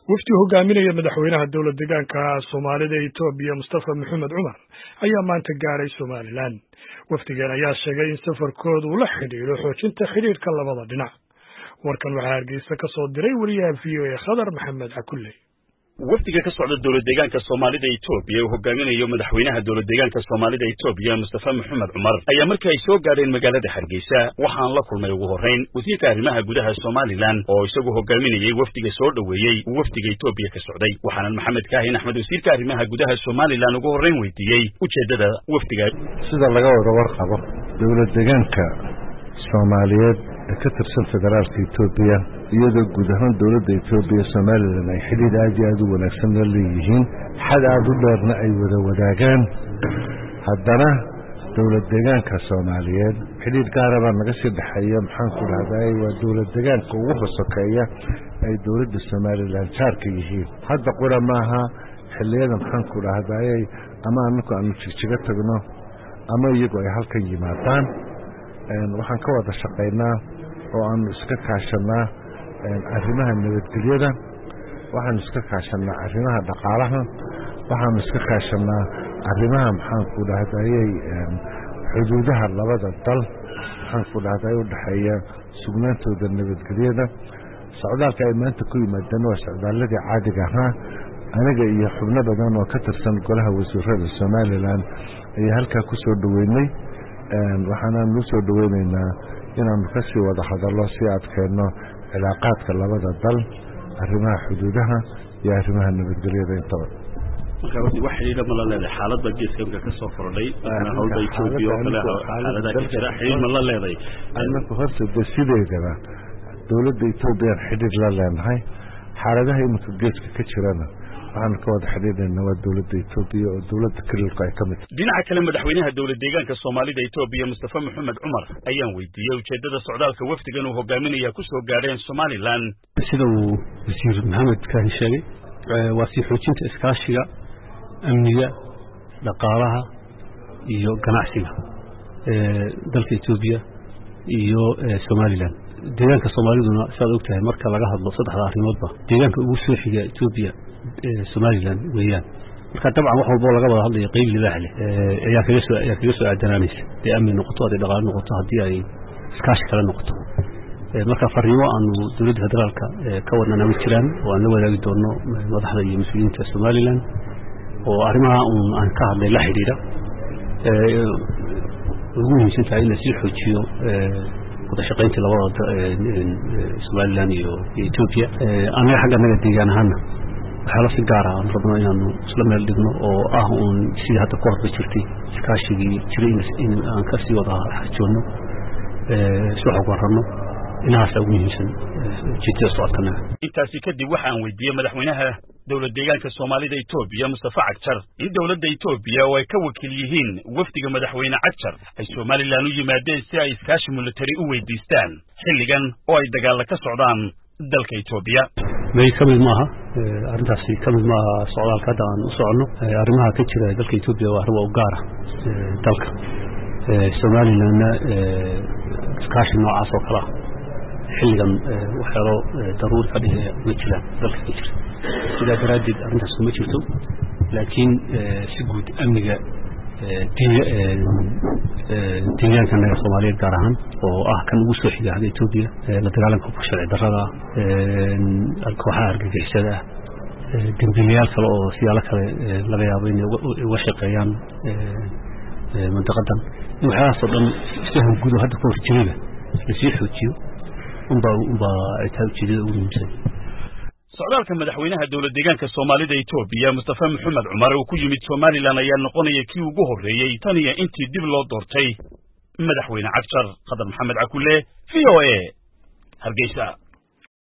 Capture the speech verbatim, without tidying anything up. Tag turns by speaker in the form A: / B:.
A: wafdi hogaaminaya madaxweynaha dowlad deegaanka Soomaalida Itoobiya Mustafa Maxamed Cumar ayaa maanta gaaray Somaliland. Wafdigan ayaa sheegay in safarkoodu uu la xiriiro xoojinta xiriirka labada dhinac. Warkan waxaa Hargeysa ka soo diray wariyaha V O A Khadar Maxamed Cakulle.
B: wafdiga ka socda dowlad deegaanka Soomaalida Itoobiya oo hogaaminayo madaxweynaha dowlad deegaanka Soomaalida Itoobiya Mustafa Maxamed Cumar ayaa markii ay soo gaareen magaalada Hargeysa waxaan la kulmay ugu horeyn wasiirka arrimaha gudaha Somaliland oo isagu hogaaminayay wafdiga soo dhaweeyay wafdiga Itoobiya ka socday waxaan Maxamed Kaahin Axmed wasiirka arrimaha gudaha Somaliland ugu horeyn weydiiyay ujeedada wafdiga
C: sida laga wada warqabo dowlad deegaanka Soomaaliyeed ka tirsan federaalka Itoobiya iyadoo guud ahaan dowladda Itoobiya Somaliland ay xiriir aad iyo aad u wanaagsan la leeyihiin xad aad u dheerna ay wada wadaagaan haddana dowlad deegaanka Soomaaliyeed xiriir gaar ah naga sii dhaxeeya maxaan ku dhahday waa dowlad deegaanka ugu hosokeeya ay dowladda Somaliland jaarka yihiin hadda qura maaha xilliyada maxaan ku dhahday ama anku aanu jijiga tagno ama iyagu ay halkan yimaadaan waxaan ka wada shaqeynaa oo aan iska kaashanaa arrimaha nabadgelyada waxaan iska kaashanaa arrimaha dhaqaalaha waxaan iska kaashanaa arrimaha maxaan ku dhahday xuduudaha labada dal maxaan ku dhahday u dhaxeeya sugnaantooda nabadgelyada socdaalka ay maanta ku yimaadeen waa socdaaladii caadiga ahaa aniga iyo xubno badan oo ka tirsan golaha wasiirada Somaliland ay halka ku soo dhaweynay waxaan u soo dhaweynaynaa inaan ka sii wada hadallo si adkeeno cilaaqaadka labada dal arrimaha xuduudaha iyo arrimaha nabadgelyada intaba
B: marka wax xiriir ma la leedahay xaaladda geeska ka soo kordhay hawlba Itoobiya oo kale xaaladda ka jira xiriir ma la leedahay
C: annagu horta sideedaba dowladda Itoobiya xiriir la leedahay xaaladaha imika geeska ka jirana waxaan ka wada xiriirnaa waa dowladda Itoobiya oo dowladda kaliilka ay kamid
B: dhinaca kale madaxweynaha dowlad deegaanka Soomaalida Itoobiya Mustafa Maxamed Cumar ayaan weydiiyay ujeedada socdaalka wafdigan uu hogaaminaya ku soo gaareen Somaliland
D: sida uu wasiir Maxamed Kaahin sheegay waa si xoojinta iskaashiga amniga dhaqaalaha iyo ganacsiga ee dalka Itoobiya iyo Somaliland deegaanka Soomaaliduna saad ogtahay marka laga hadlo saddexda arrimoodba deegaanka ugu soo xiga Itoobiya Somaliland weeyaan marka dabcan wax walba laga wada hadlayo qayb libaax leh ee ayaa kaga soo ayaa kaga soo aadanaanaysa ee amni noqoto hadii dhaqaale noqoto hadii ay iskaashi kala noqoto marka fariimo aanu dowladda federaalka ka wadnaa ma jiraan oo aan la wadaagi doono madaxda iyo mas'uuliyiinta Somaliland oo arrimaha aan ka hadlay la xiriira ee ugu muhiimsan tahay in la sii xoojiyo wada shaqaynta labada Somaliland iyo Itoobiya anaga xagga naga deegaan ahaan waxa si gaar ah rabno inaanu isla meel dhigno oo ah uun sidii hadda ku horba jirtay iskaashigii jiray in aan ka sii wada xajoono ee soo xogwarano inaas ugu muhiimsan jidda socodkana
B: intaasi kadib waxaan weydiiyay madaxweynaha dowlad deegaanka Soomaalida Itoobiya Mustafa Cagjar in dowladda Itoobiya oo ay ka wakiil yihiin wafdiga madaxweyne Cagjar ay Somaliland u yimaadeen si ay iskaashi military u weydiistaan xilligan oo ay dagaal ka socdaan dalka Itoobiya
D: may kamid maaha arintaasi kamid maaha socdaalka aan u socono arrimaha ka jira dalka Itoobiya waa arrin u gaar ah dalka Somaliland iskaashi noocaas oo kala xilligan waxyaalo daruuri ka dhigay ma jiraan dalka ka jira sida daraadid arrintaas ma jirto laakiin si guud amniga deegaanka naga Soomaaliyeed gaar ahaan oo ah kan ugu soo xiga hadda Itoobiya la dagaalanka ku sharci darrada kooxaha argagixisada dambiilayaal kale oo siyaalo kale laga yaabo inay uga shaqeeyaan mantaqadan waxaas oo dhan isfahan guud hadda ku horjeeda la sii xoojiyo umba umba ay tahay ujeedada ugu muhiimsan
B: socdaalka madaxweynaha dowlad deegaanka Soomaalida Itoobiya Mustafa Maxamed Cumar oo ku yimid Somaliland ayaa noqonaya kii ugu horeeyay tan iyo intii dib loo doortay madaxweyne Cagjar Khadar Maxamed Cakulle V O A Hargeysa.